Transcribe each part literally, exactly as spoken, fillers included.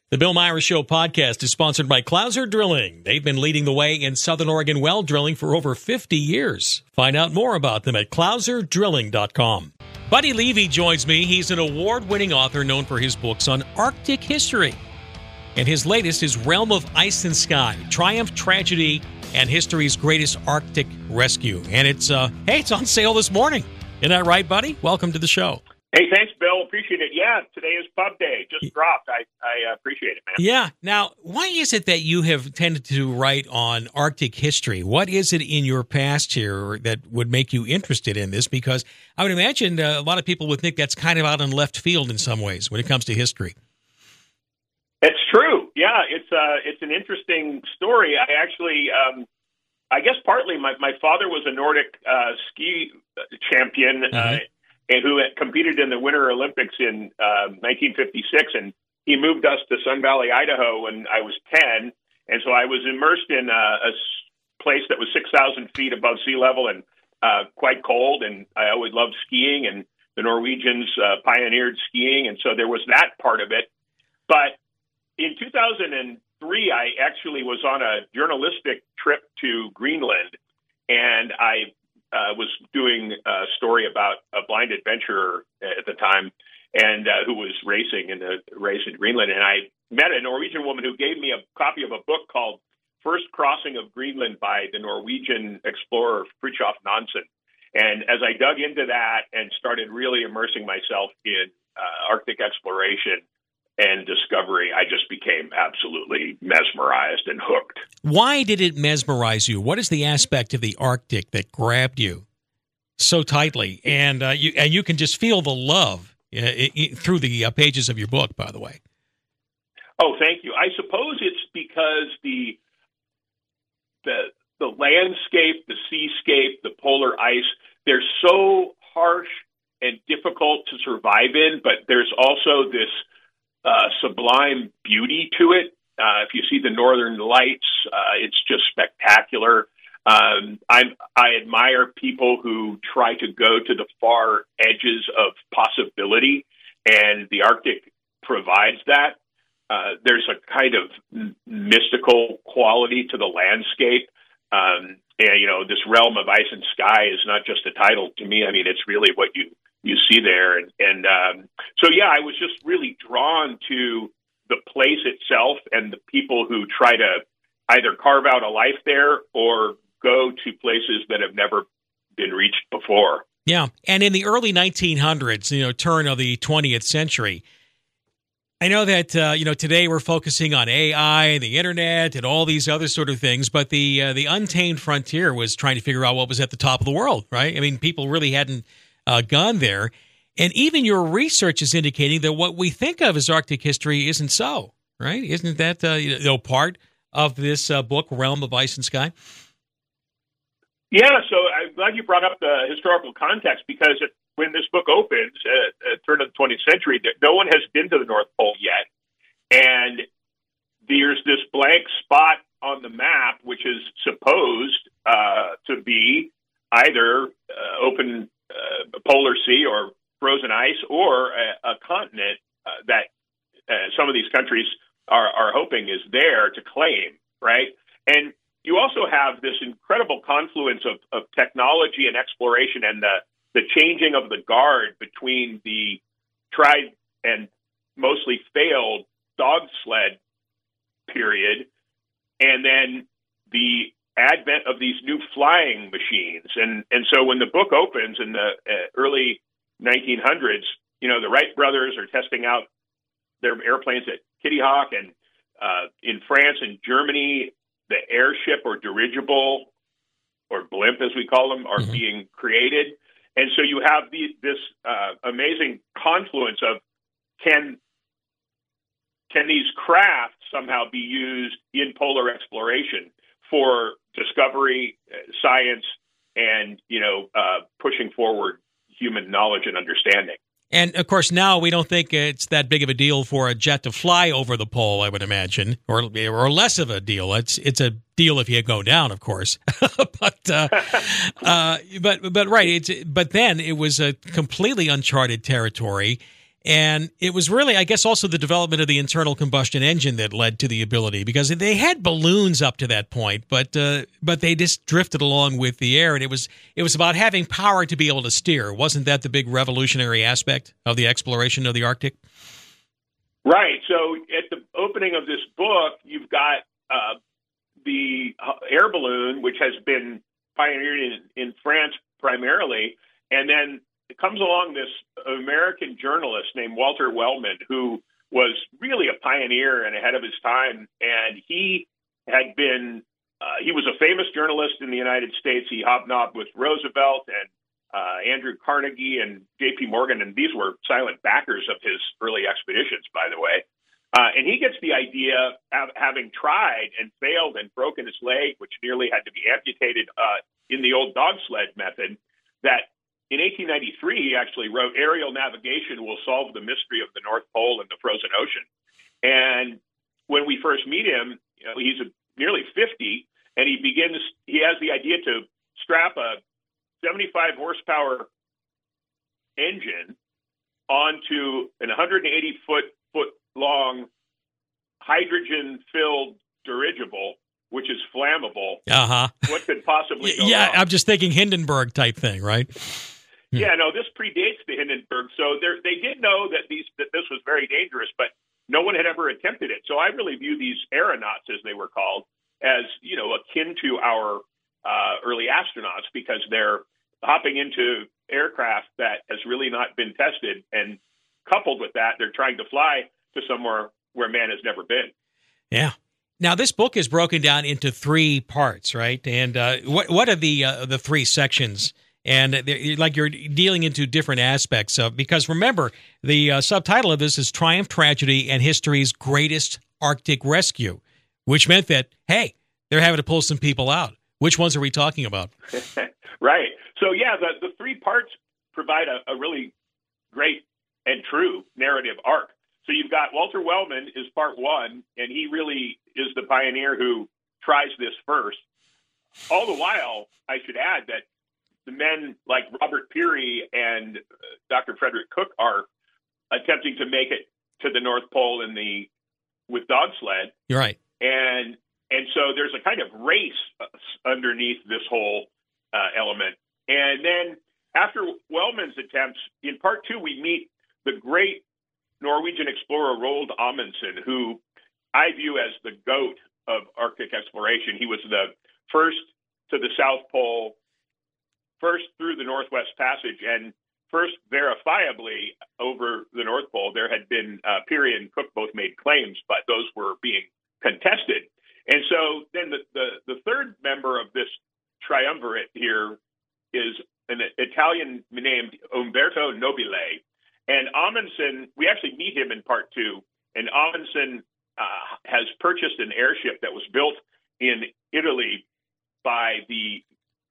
The Bill Myers Show podcast is sponsored by Clouser Drilling. They've been leading the way in Southern Oregon well drilling for over fifty years. Find out more about them at clouser drilling dot com. Buddy Levy joins me. He's an award-winning author known for his books on Arctic history. And his latest is Realm of Ice and Sky, Triumph, Tragedy, and History's Greatest Arctic Rescue. And it's, uh, hey, it's on sale this morning. Isn't that right, buddy? Welcome to the show. Hey, thanks, Bill. Appreciate it. Yeah, today is pub day. Just dropped. I, I appreciate it, man. Yeah. Now, why is it that you have tended to write on Arctic history? What is it in your past here that would make you interested in this? Because I would imagine uh, a lot of people would think that's kind of out in left field in some ways when it comes to history. It's true. Yeah, it's uh, it's an interesting story. I actually, um, I guess partly my, my father was a Nordic uh, ski champion. Mm-hmm. uh, and who had competed in the Winter Olympics in uh, nineteen fifty-six. And he moved us to Sun Valley, Idaho when I was ten. And so I was immersed in a, a place that was six thousand feet above sea level and uh, quite cold. And I always loved skiing, and the Norwegians uh, pioneered skiing. And so there was that part of it. But in two thousand three, I actually was on a journalistic trip to Greenland, and I Uh, was doing a story about a blind adventurer at the time, and uh, who was racing in the race in Greenland. And I met a Norwegian woman who gave me a copy of a book called First Crossing of Greenland by the Norwegian explorer Fridtjof Nansen. And as I dug into that and started really immersing myself in uh, Arctic exploration and discovery, I just became absolutely mesmerized and hooked. Why did it mesmerize you? What is the aspect of the Arctic that grabbed you so tightly? And uh, you and you can just feel the love uh, it, it, through the uh, pages of your book, by the way. Oh, thank you. I suppose it's because the the the landscape, the seascape, the polar ice, they're so harsh and difficult to survive in, but there's also this Uh, sublime beauty to it. Uh, if you see the Northern Lights, uh, it's just spectacular. Um, I I admire people who try to go to the far edges of possibility, and the Arctic provides that. Uh, there's a kind of m- mystical quality to the landscape. Um, and, you know, this realm of ice and sky is not just a title to me. I mean, it's really what you you see there. And, and um, so, yeah, I was just really drawn to the place itself and the people who try to either carve out a life there or go to places that have never been reached before. Yeah. And in the early nineteen hundreds, you know, turn of the twentieth century, I know that, uh, you know, today we're focusing on A I, the internet, and all these other sort of things, but the uh, the untamed frontier was trying to figure out what was at the top of the world, right? I mean, people really hadn't uh, gone there. And even your research is indicating that what we think of as Arctic history isn't so, right? Isn't that, uh, you know, part of this uh, book, Realm of Ice and Sky? Yeah, so I'm glad you brought up the historical context, because it, when this book opens at the turn of the twentieth century, no one has been to the North Pole yet. And there's this blank spot on the map, which is supposed uh, to be either uh, open uh, polar sea or frozen ice, or a, a continent uh, that uh, some of these countries are, are hoping is there to claim, right? And you also have this incredible confluence of, of technology and exploration, and the, the changing of the guard between the tried and mostly failed dog sled period and then the advent of these new flying machines. And, and so when the book opens in the uh, early nineteen hundreds, you know, the Wright brothers are testing out their airplanes at Kitty Hawk, and uh, in France and Germany, the airship or dirigible or blimp, as we call them, are mm-hmm. being created. And so you have the, this uh, amazing confluence of can can these crafts somehow be used in polar exploration for discovery, uh, science, and, you know, uh, pushing forward human knowledge and understanding. And, of course, now we don't think it's that big of a deal for a jet to fly over the pole, I would imagine, or or less of a deal. It's it's a deal if you go down, of course. but uh, uh, but but right. It's but then it was a completely uncharted territory, And it was really, I guess, also the development of the internal combustion engine that led to the ability, because they had balloons up to that point, but uh, but they just drifted along with the air, and it was it was about having power to be able to steer. Wasn't that the big revolutionary aspect of the exploration of the Arctic? Right. So at the opening of this book, you've got uh, the air balloon, which has been pioneered in, in France primarily, and then it comes along this American journalist named Walter Wellman, who was really a pioneer and ahead of his time. And he had been, uh, he was a famous journalist in the United States. He hobnobbed with Roosevelt and uh, Andrew Carnegie and J P Morgan, and these were silent backers of his early expeditions, by the way. Uh, and he gets the idea, of having tried and failed and broken his leg, which nearly had to be amputated uh, in the old dog sled method, that in eighteen ninety-three, he actually wrote, "Aerial navigation will solve the mystery of the North Pole and the frozen ocean." And when we first meet him, you know, he's a, nearly fifty, and he begins, he has the idea to strap a seventy-five horsepower engine onto an one hundred eighty foot foot long hydrogen-filled dirigible, which is flammable. Uh-huh. What could possibly go Yeah, wrong? I'm just thinking Hindenburg type thing, right? Yeah, no, this predates the Hindenburg. So they did know that these that this was very dangerous, but no one had ever attempted it. So I really view these aeronauts, as they were called, as, you know, akin to our uh, early astronauts, because they're hopping into aircraft that has really not been tested. And coupled with that, they're trying to fly to somewhere where man has never been. Yeah. Now, this book is broken down into three parts, right? And uh, what what are the uh, the three sections? And like you're dealing into different aspects of, because remember, the uh, subtitle of this is Triumph, Tragedy, and History's Greatest Arctic Rescue, which meant that, hey, they're having to pull some people out. Which ones are we talking about? Right. So, yeah, the, the three parts provide a, a really great and true narrative arc. So you've got Walter Wellman is part one, and he really is the pioneer who tries this first. All the while, I should add that the men like Robert Peary and uh, Doctor Frederick Cook are attempting to make it to the North Pole in the with dog sled. You're right. And and so there's a kind of race underneath this whole uh, element. And then after Wellman's attempts, in part two, we meet the great Norwegian explorer Roald Amundsen, who I view as the GOAT of Arctic exploration. He was the first to the South Pole, first through the Northwest Passage, and first verifiably over the North Pole. There had been uh, Peary and Cook both made claims, but those were being contested. And so then the, the, the third member of this triumvirate here is an Italian named Umberto Nobile. And Amundsen, we actually meet him in part two, and Amundsen uh, has purchased an airship that was built in Italy by the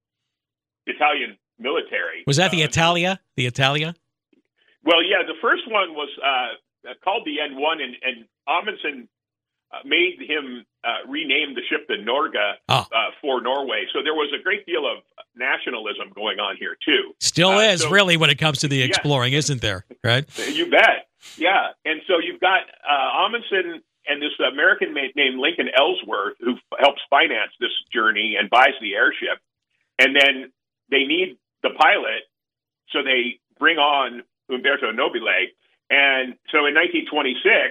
Italian military. Was that the uh, Italia? The Italia? Well, yeah, the first one was uh, called the N one, and, and Amundsen uh, made him uh, rename the ship the Norge oh. uh, for Norway. So there was a great deal of nationalism going on here, too. Still uh, is, so, really, when it comes to the exploring, yeah. isn't there? Right? You bet. Yeah. And so you've got uh, Amundsen and this American named Lincoln Ellsworth, who f- helps finance this journey and buys the airship. And then they need the pilot, so they bring on Umberto Nobile. And so in nineteen twenty-six,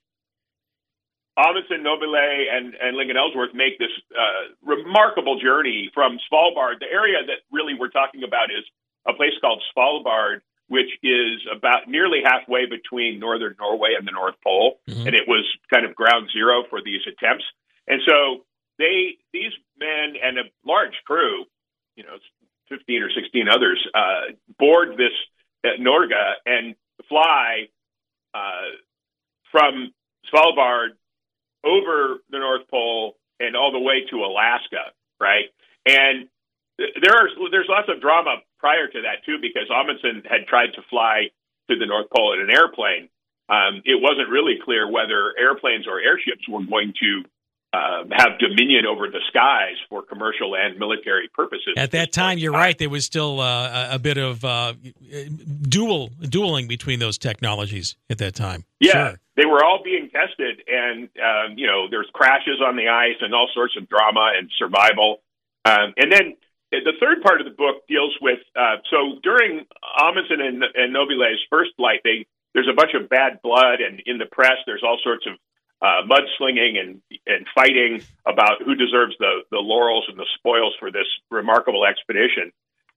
Amundsen, Nobile, and, and Lincoln Ellsworth make this uh, remarkable journey from Svalbard. The area that really we're talking about is a place called Svalbard, which is about nearly halfway between northern Norway and the North Pole. Mm-hmm. And it was kind of ground zero for these attempts. And so they, these men and a large crew, you know, fifteen or sixteen others, uh, board this uh, Norge and fly uh, from Svalbard over the North Pole and all the way to Alaska, right? And there are there's lots of drama prior to that, too, because Amundsen had tried to fly to the North Pole in an airplane. Um, it wasn't really clear whether airplanes or airships were going to uh, have dominion over the skies for commercial and military purposes. At that time, you're right. There was still uh, a bit of uh, dual dueling between those technologies at that time. Yeah, sure. They were all being tested, and um, you know, there's crashes on the ice and all sorts of drama and survival. Um, and then the third part of the book deals with uh, so during Amundsen and, and Nobile's first flight, they there's a bunch of bad blood, and in the press, there's all sorts of uh, mudslinging and and fighting about who deserves the the laurels and the spoils for this remarkable expedition.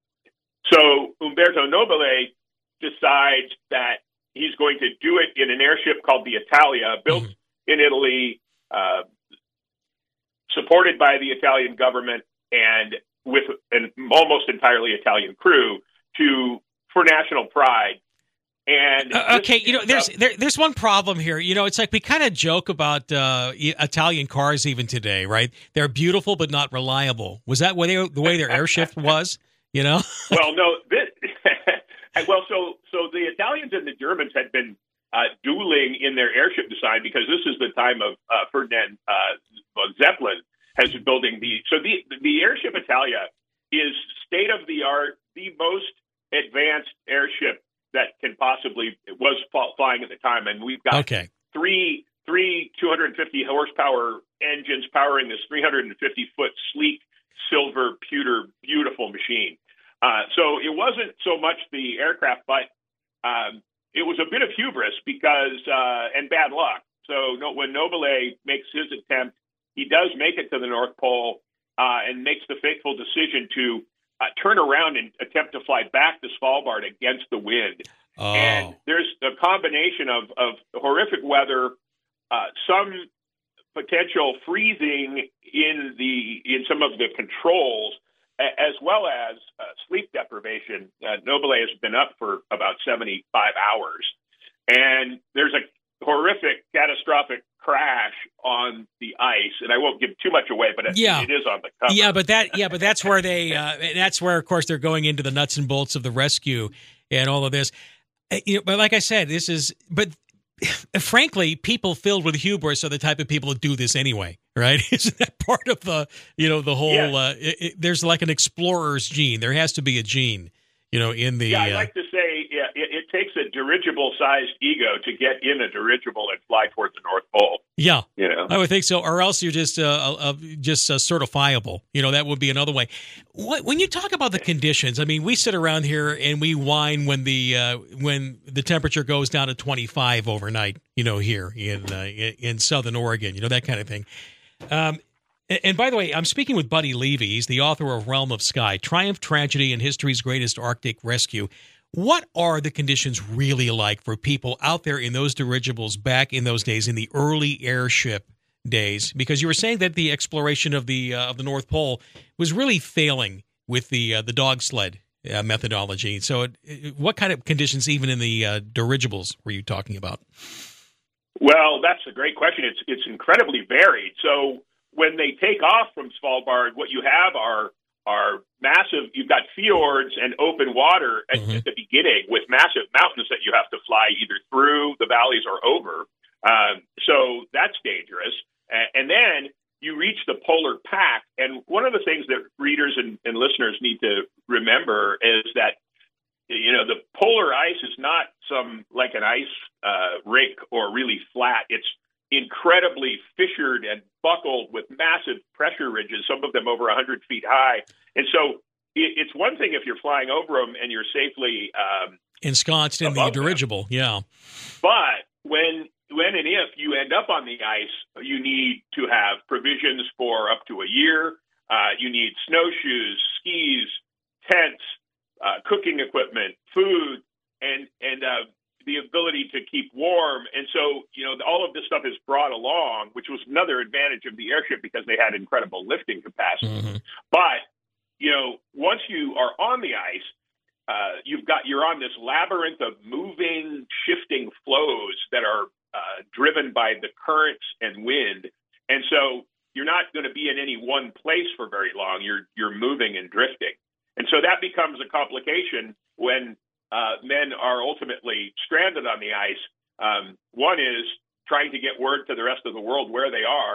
So Umberto Nobile decides that he's going to do it in an airship called the Italia, built mm-hmm. in Italy, uh, supported by the Italian government, and with an almost entirely Italian crew to for national pride. And uh, okay, you know, there's there, there's one problem here. You know, it's like we kind of joke about uh, Italian cars even today, right? They're beautiful but not reliable. Was that way they, the way their airship was? You know? Well, no. This, well, so so the Italians and the Germans had been uh, dueling in their airship design because this is the time of uh, Ferdinand uh, von Zeppelin has been building the so the the airship Italia is state of the art, the most advanced airship that can possibly was flying at the time, and we've got okay. three three two hundred fifty horsepower engines powering this three hundred fifty foot sleek silver pewter beautiful machine. Uh, so it wasn't so much the aircraft, but um, it was a bit of hubris because uh, and bad luck. So no, when Nobile makes his attempt, he does make it to the North Pole uh, and makes the fateful decision to Uh, turn around and attempt to fly back to Svalbard against the wind. Oh. And there's a combination of, of horrific weather, uh, some potential freezing in the in some of the controls, a- as well as uh, sleep deprivation. Uh, Nobile has been up for about seventy-five hours. And there's a horrific, catastrophic crash on the ice, and I won't give too much away, but it, yeah. it is on the cover. Yeah, but that yeah, but that's where they uh, that's where, of course, they're going into the nuts and bolts of the rescue and all of this. Uh, you know, but like I said, this is but frankly, people filled with hubris are the type of people who do this anyway, right? Isn't that part of the you know the whole? Yes. Uh, it, it, there's like an explorer's gene. There has to be a gene, you know, in the. Yeah, I uh, like to say yeah, it, it takes a dirigible-sized ego to get in a dirigible and fly toward the North Pole. Yeah, you know, I would think so, or else you're just uh, uh, just uh, certifiable. You know, that would be another way. What, when you talk about the conditions, I mean, we sit around here and we whine when the uh, when the temperature goes down to twenty-five overnight. You know, here in uh, in Southern Oregon, you know, that kind of thing. Um, and, and by the way, I'm speaking with Buddy Levy. He's the author of Realm of Sky: Triumph, Tragedy, and History's Greatest Arctic Rescue. What are the conditions really like for people out there in those dirigibles back in those days, in the early airship days? Because you were saying that the exploration of the uh, of the North Pole was really failing with the uh, the dog sled uh, methodology. So, it, it, what kind of conditions, even in the uh, dirigibles, were you talking about? Well, that's a great question. It's it's incredibly varied. So, when they take off from Svalbard, what you have are are massive, you've got fjords and open water at, mm-hmm. at the beginning with massive mountains that you have to fly either through the valleys or over. Um, so that's dangerous. And, and then you reach the polar pack. And one of the things that readers and, and listeners need to remember is that, you know, the polar ice is not some like an ice uh, rink or really flat. It's incredibly fissured and buckled with massive pressure ridges, some of them over one hundred feet high. And so it, it's one thing if you're flying over them and you're safely um, ensconced in the dirigible, them. yeah. But when when and if you end up on the ice, you need to have provisions for up to a year. Uh, you need snowshoes, skis, tents, uh, cooking equipment, food, and and uh, the ability to keep warm. And so, you know, all of this stuff is brought along, which was another advantage of the airship because they had incredible lifting capacity. Mm-hmm. But, you know, once you are on the ice, uh, you've got, you're on this labyrinth of moving, shifting flows that are uh, driven by the currents and wind. And so you're not going to be in any one place for very long. You're, you're moving and drifting. And so that becomes a complication when Uh, men are ultimately stranded on the ice. Um, one is trying to get word to the rest of the world where they are,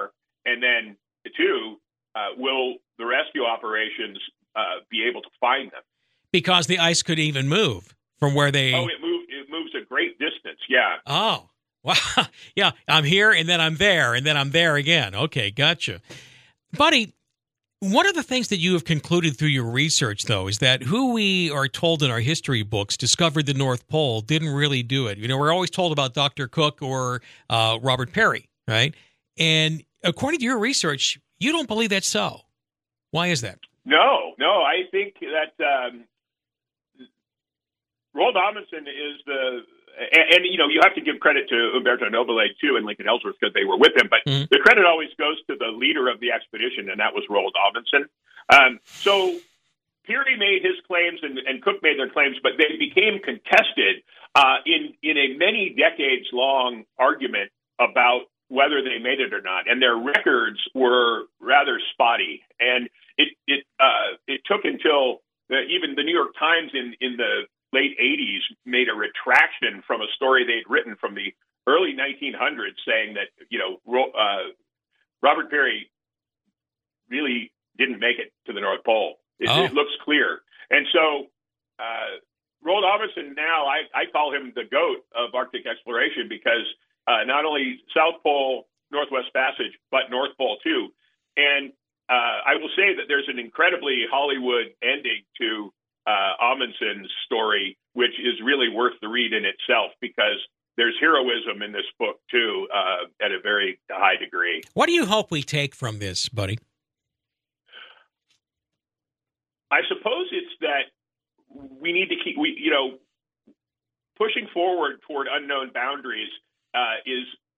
And then two, uh, will the rescue operations uh, be able to find them? Because the ice could even move from where they... Oh, it, move, it moves a great distance, yeah. Oh, wow. Yeah, I'm here, and then I'm there, and then I'm there again. Okay, gotcha. Buddy, one of the things that you have concluded through your research, though, is that who we are told in our history books discovered the North Pole didn't really do it. You know, we're always told about Doctor Cook or uh, Robert Peary, right? And according to your research, you don't believe that's so. Why is that? No, no, I think that um, Roald Amundsen is the, and, and, you know, you have to give credit to Umberto Nobile, too, and Lincoln Ellsworth because they were with him, but mm-hmm. the credit always goes to the leader of the expedition, and that was Roald Amundsen. Um, so Peary made his claims and, and Cook made their claims, but they became contested uh, in, in a many decades-long argument about whether they made it or not, and their records were rather spotty. And it it uh, it took until the, even the New York Times in, in the late eighties made a retraction from a story they'd written from the early nineteen hundreds, saying that you know uh, Robert Peary really didn't make it to the North Pole. It, oh. it looks clear, and so uh, Roald Amundsen now I, I call him the GOAT of Arctic exploration because. Uh, not only South Pole, Northwest Passage, but North Pole too. And uh, I will say that there's an incredibly Hollywood ending to uh, Amundsen's story, which is really worth the read in itself because there's heroism in this book too, uh, at a very high degree. What do you hope we take from this, buddy? I suppose it's that we need to keep, we you know, pushing forward toward unknown boundaries. Uh, is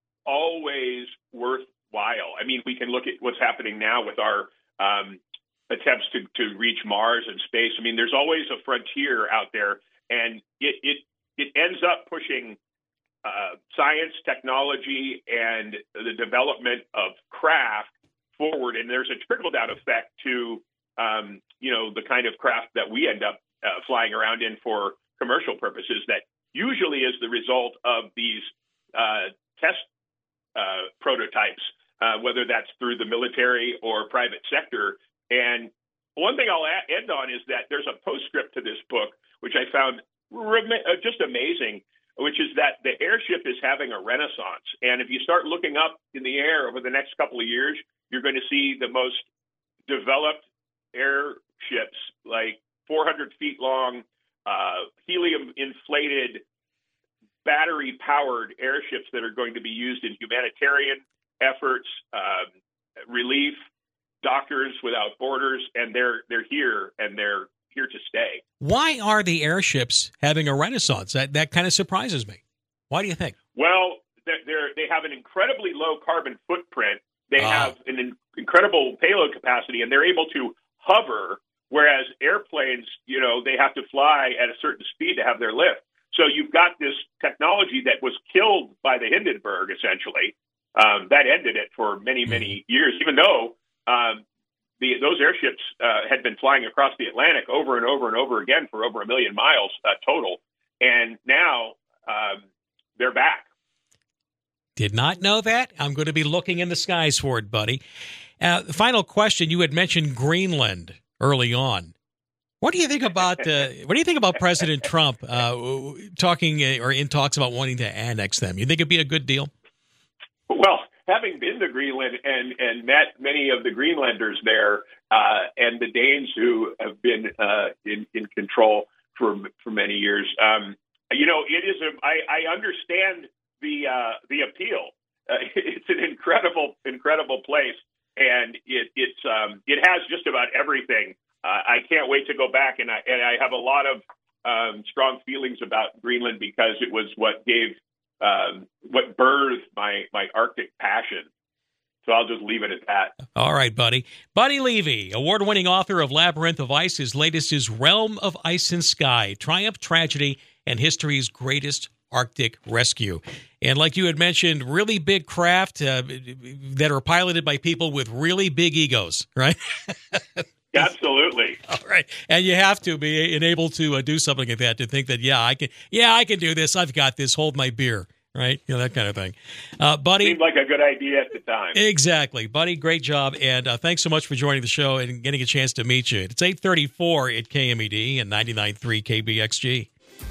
always worthwhile. I mean, we can look at what's happening now with our um, attempts to, to reach Mars and space. I mean, there's always a frontier out there, and it it, it ends up pushing uh, science, technology, and the development of craft forward. And there's a trickle-down effect to, um, you know, the kind of craft that we end up uh, flying around in for commercial purposes that usually is the result of these Uh, test uh, prototypes, uh, whether that's through the military or private sector. And one thing I'll a- end on is that there's a postscript to this book, which I found rem- uh, just amazing, which is that the airship is having a renaissance. And if you start looking up in the air over the next couple of years, you're going to see the most developed airships, like four hundred feet long, uh, helium-inflated battery-powered airships that are going to be used in humanitarian efforts, um, relief, Doctors Without Borders, and they're they're here and they're here to stay. Why are the airships having a renaissance? That that kind of surprises me. Why do you think? Well, they're, they're they have an incredibly low carbon footprint. They uh. have an in, incredible payload capacity, and they're able to hover, whereas airplanes, you know, they have to fly at a certain speed to have their lift. So you've got this technology that was killed by the Hindenburg, essentially. Um, that ended it for many, many years, even though um, the, those airships uh, had been flying across the Atlantic over and over and over again for over a million miles uh, total. And now um, they're back. Did not know that. I'm going to be looking in the skies for it, buddy. Uh, the final question, you had mentioned Greenland early on. What do you think about uh, what do you think about President Trump uh, talking uh, or in talks about wanting to annex them? You think it'd be a good deal? Well, having been to Greenland and, and met many of the Greenlanders there uh, and the Danes who have been uh, in, in control for for many years, um, you know, it is. A, I, I understand the uh, the appeal. Uh, it's an incredible, incredible place, and it it's um, it has just about everything. Uh, I can't wait to go back, and I and I have a lot of um, strong feelings about Greenland because it was what gave, um, what birthed my my Arctic passion. So I'll just leave it at that. All right, buddy. Buddy Levy, award-winning author of Labyrinth of Ice. His latest is Realm of Ice and Sky, Triumph, Tragedy, and History's Greatest Arctic Rescue. And like you had mentioned, really big craft uh, that are piloted by people with really big egos, right? Absolutely. All right. And you have to be able to uh, do something like that, to think that, yeah, I can, yeah, I can do this. I've got this. Hold my beer. right? You know, that kind of thing. Uh, buddy. Seemed like a good idea at the time. Exactly. Buddy, great job. And uh, thanks so much for joining the show and getting a chance to meet you. It's eight thirty-four at K M E D and ninety-nine point three K B X G.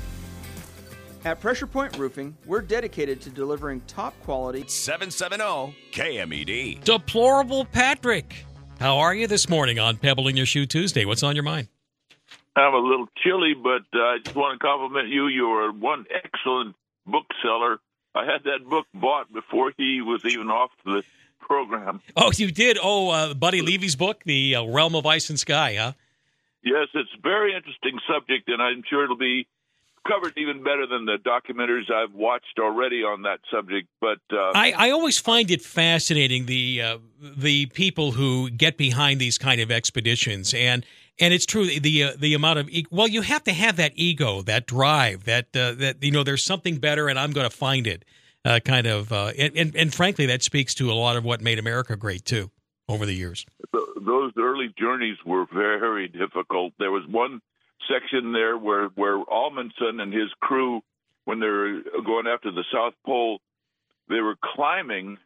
At Pressure Point Roofing, we're dedicated to delivering top quality. seven seventy K M E D. Deplorable Patrick. How are you this morning on Pebble in Your Shoe Tuesday? What's on your mind? I'm a little chilly, but uh, I just want to compliment you. You are one excellent bookseller. I had that book bought before he was even off the program. Oh, you did? Oh, uh, Buddy Levy's book, The uh, Realm of Ice and Sky, huh? Yes, it's a very interesting subject, and I'm sure it'll be covered even better than the documentaries I've watched already on that subject. But uh, I, I always find it fascinating, the uh, the people who get behind these kind of expeditions, and and it's true the uh, the amount of e- well, you have to have that ego, that drive, that uh, that you know there's something better, and I'm going to find it. Uh, kind of, uh, and, and and frankly, that speaks to a lot of what made America great too over the years. Those early journeys were very difficult. There was one section there where, where Amundsen and his crew, when they were going after the South Pole, they were climbing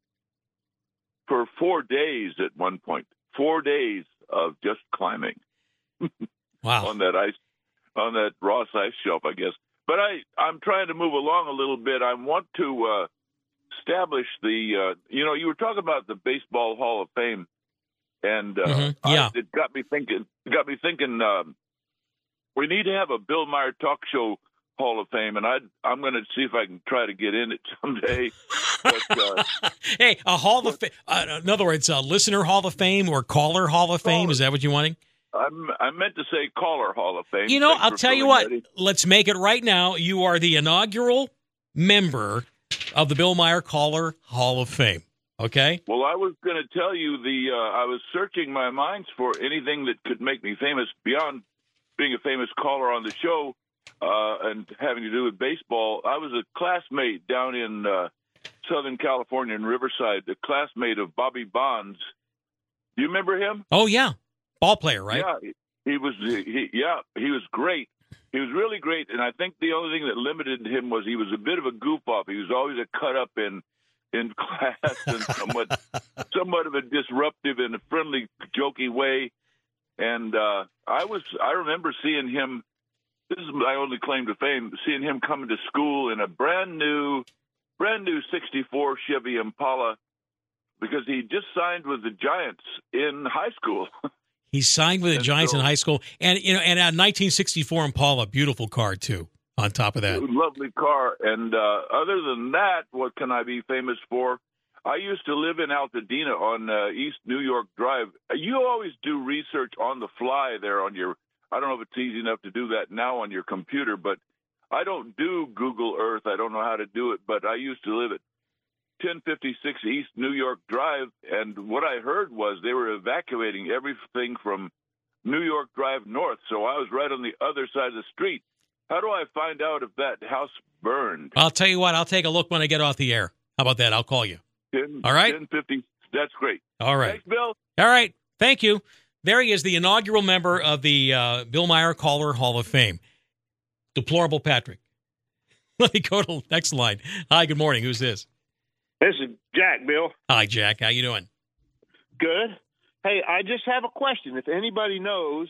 for four days at one point. Four days of just climbing. Wow. on that ice, on that Ross ice shelf, I guess. But I, I'm trying to move along a little bit. I want to uh, establish the, uh, you know, you were talking about the Baseball Hall of Fame, and uh, mm-hmm. yeah. I, it got me thinking. It got me thinking. Um, we need to have a Bill Meyer Talk Show Hall of Fame, and I, I'm going to see if I can try to get in it someday. But, uh, hey, a Hall of Fame. Uh, in other words, a listener Hall of Fame or caller Hall of Fame. Is that what you're wanting? I'm, I meant to say Caller Hall of Fame. You know, Thanks I'll tell you what. Ready. Let's make it right now. You are the inaugural member of the Bill Meyer Caller Hall of Fame. Okay? Well, I was going to tell you, the uh, I was searching my minds for anything that could make me famous beyond being a famous caller on the show uh, and having to do with baseball. I was a classmate down in uh, Southern California in Riverside, a classmate of Bobby Bonds. Do you remember him? Oh, yeah. Ball player, right? Yeah, he was. He, yeah, he was great. He was really great, and I think the only thing that limited him was he was a bit of a goof off. He was always a cut up in in class and somewhat somewhat of a disruptive in a friendly, jokey way. And uh, I was. I remember seeing him. This is my only claim to fame: seeing him coming to school in a brand new, brand new sixty-four Chevy Impala, because he just signed with the Giants in high school. He signed with the and Giants so, in high school, and you know, and a nineteen sixty-four Impala, beautiful car too. On top of that, lovely car. And uh, other than that, what can I be famous for? I used to live in Altadena on uh, East New York Drive. You always do research on the fly there on your. I don't know if it's easy enough to do that now on your computer, but I don't do Google Earth. I don't know how to do it, but I used to live at ten fifty-six East New York Drive, and what I heard was they were evacuating everything from New York Drive north, so I was right on the other side of the street. How do I find out if that house burned? I'll tell you what, I'll take a look when I get off the air. How about that? I'll call you. ten, All right? ten fifty, that's great. All right. Thanks, Bill. All right, thank you. There he is, the inaugural member of the uh, Bill Meyer Caller Hall of Fame. Deplorable Patrick. Let me go to the next line. Hi, good morning. Who's this? This is Jack, Bill. Hi, Jack. How you doing? Good. Hey, I just have a question. If anybody knows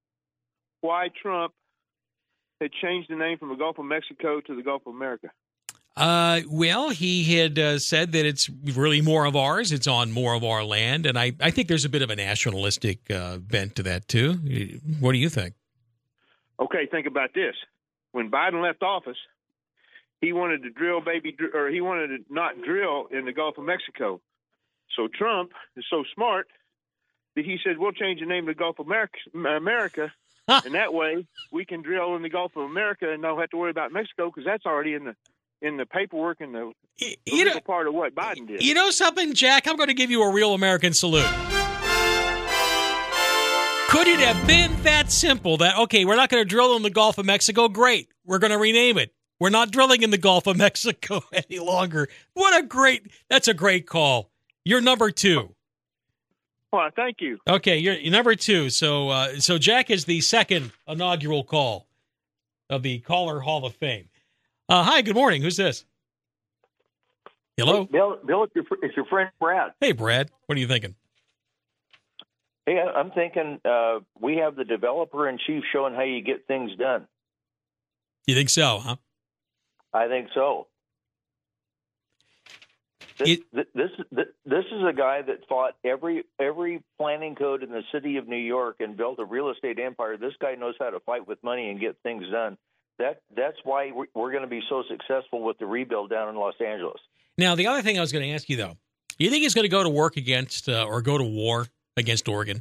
why Trump had changed the name from the Gulf of Mexico to the Gulf of America. Uh, well, he had uh, said that it's really more of ours. It's on more of our land. And I, I think there's a bit of a nationalistic uh, bent to that, too. What do you think? Okay, think about this. When Biden left office, he wanted to drill baby, or he wanted to not drill in the Gulf of Mexico. So Trump is so smart that he said, we'll change the name to the Gulf of America, America and that way we can drill in the Gulf of America and don't have to worry about Mexico because that's already in the in the paperwork and the, the you legal know, part of what Biden did. You know something, Jack? I'm going to give you a real American salute. Could it have been that simple that, okay, we're not going to drill in the Gulf of Mexico? Great. We're going to rename it. We're not drilling in the Gulf of Mexico any longer. What a great, that's a great call. You're number two. Well, thank you. Okay, you're, you're number two. So, uh, so Jack is the second inaugural call of the Caller Hall of Fame. Uh, hi, good morning. Who's this? Hello? Bill, Bill, it's your, it's your friend Brad. Hey, Brad. What are you thinking? Hey, I'm thinking uh, we have the developer in chief showing how you get things done. You think so, huh? I think so. This, It, this, this, this is a guy that fought every every planning code in the city of New York and built a real estate empire. This guy knows how to fight with money and get things done. That That's why we're, we're going to be so successful with the rebuild down in Los Angeles. now, the other thing I was going to ask you, though, you think he's going to go to work against uh, or go to war against Oregon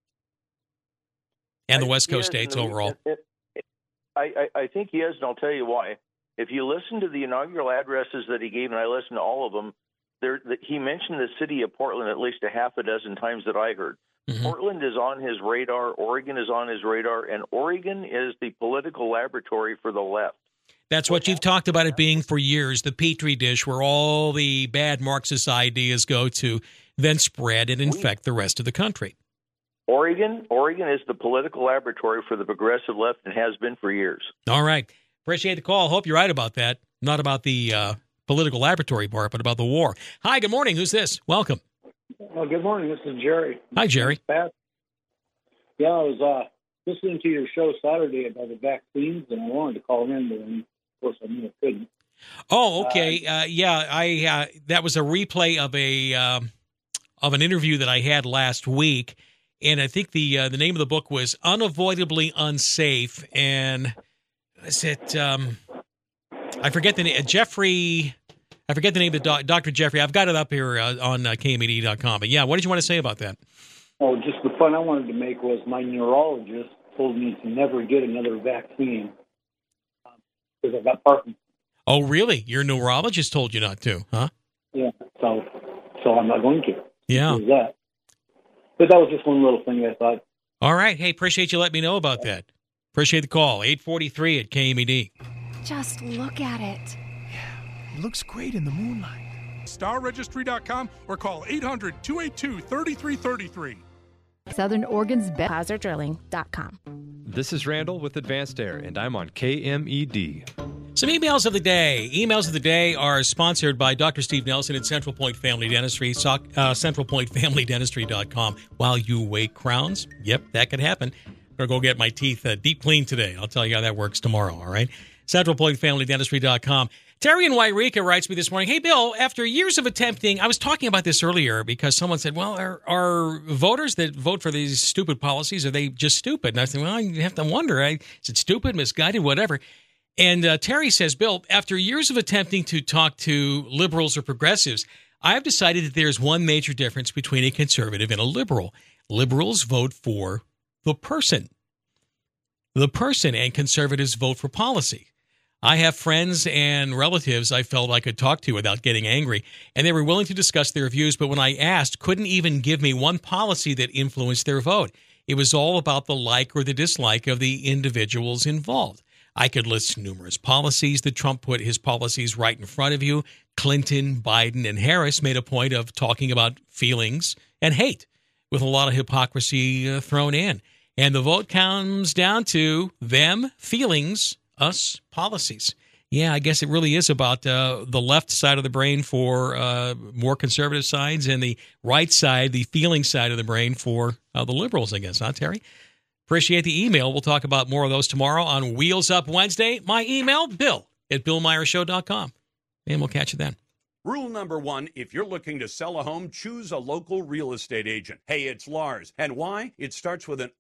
and the West Coast Yes, states and the- overall? it- it- I, I, I think he is, and I'll tell you why. If you listen to the inaugural addresses that he gave, and I listened to all of them, there, that he mentioned the city of Portland at least a half a dozen times that I heard. Mhm. Portland is on his radar. Oregon is on his radar, and Oregon is the political laboratory for the left. That's what you've talked about it being for years, the Petri dish where all the bad Marxist ideas go to then spread and infect the rest of the country. Oregon, Oregon is the political laboratory for the progressive left and has been for years. All right. Appreciate the call. Hope you're right about that. Not about the uh, political laboratory part, but about the war. Hi, good morning. Who's this? Welcome. Well, good morning. This is Jerry. Hi, Jerry. Pat. Yeah, I was uh, listening to your show Saturday about the vaccines, and I wanted to call in, but of course I knew I couldn't. Oh, okay. Uh, yeah, I uh, that was a replay of a um, of an interview that I had last week, and I think the uh, the name of the book was Unavoidably Unsafe, and is it? Um, I forget the name. Jeffrey. I forget the name of the doc, Doctor Jeffrey. I've got it up here uh, on uh, K M E D dot com. But yeah, what did you want to say about that? Oh, just the point I wanted to make was my neurologist told me to never get another vaccine because I've got Parkinson's. Oh, really? Your neurologist told you not to, huh? Yeah, so so I'm not going to. Yeah. Do that. But that was just one little thing I thought. All right. Hey, appreciate you letting me know about that. Appreciate the call. eight forty-three at K M E D. Just look at it. It looks great in the moonlight. star registry dot com or call eight hundred, two eight two, three three three three. Southern Oregon's best hazard drilling dot com. This is Randall with Advanced Air, and I'm on K M E D. Some emails of the day. Emails of the day are sponsored by Doctor Steve Nelson at Central Point Family Dentistry, so, uh, central point family dentistry dot com. While you wait crowns, yep, that could happen. I'm going to go get my teeth uh, deep cleaned today. I'll tell you how that works tomorrow, all right? central point family dentistry dot com. Terry in Wairika writes me this morning, hey, Bill, after years of attempting, I was talking about this earlier because someone said, well, are, are voters that vote for these stupid policies, are they just stupid? And I said, well, you have to wonder. I, is it stupid, misguided, whatever? And uh, Terry says, Bill, after years of attempting to talk to liberals or progressives, I've decided that there's one major difference between a conservative and a liberal. Liberals vote for the person. The person, and conservatives vote for policy. I have friends and relatives I felt I could talk to without getting angry, and they were willing to discuss their views, but when I asked, couldn't even give me one policy that influenced their vote. It was all about the like or the dislike of the individuals involved. I could list numerous policies that Trump put his policies right in front of you. Clinton, Biden, and Harris made a point of talking about feelings and hate with a lot of hypocrisy uh, thrown in. And the vote comes down to them, feelings, us, policies. Yeah, I guess it really is about uh, the left side of the brain for uh, more conservative sides and the right side, the feeling side of the brain for uh, the liberals, I guess, huh, Terry? Appreciate the email. We'll talk about more of those tomorrow on Wheels Up Wednesday. My email, bill at bill meyer show dot com. And we'll catch you then. Rule number one, if you're looking to sell a home, choose a local real estate agent. Hey, it's Lars. And why? It starts with an